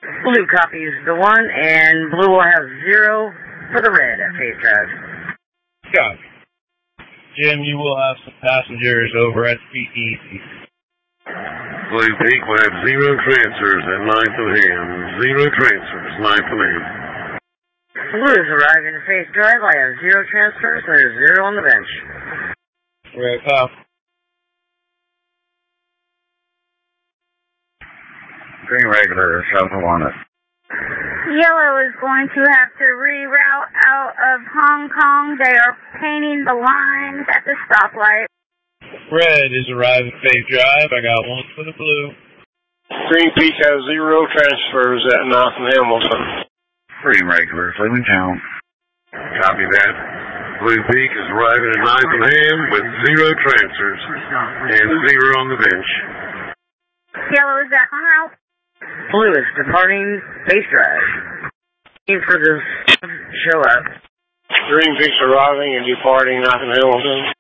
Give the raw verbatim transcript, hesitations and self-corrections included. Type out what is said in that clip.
Blue copies the one, and blue will have zero for the red at Faith Drive. Copy. Jim, you will have some passengers over at P E C. Blue Peak will have zero transfers at ninth and Ham. Zero transfers, ninth and Ham. Blue is arriving at Faith Drive. I have zero transfers, and there's zero on the bench. Red copy. Green regular, seven one it. Yellow is going to have to reroute out of Hong Kong. They are painting the lines at the stoplight. Red is arriving at Faith Drive. I got one for the blue. Green Peak has zero transfers at North and Hamilton. Green regular, leaving town. Copy that. Blue Peak is arriving at ninth and Ham with zero transfers and zero on the bench. Yellow is back on route. Blue is departing Faith Drive. Waiting for this to show up. Green Peak's arriving and departing North and Hamilton.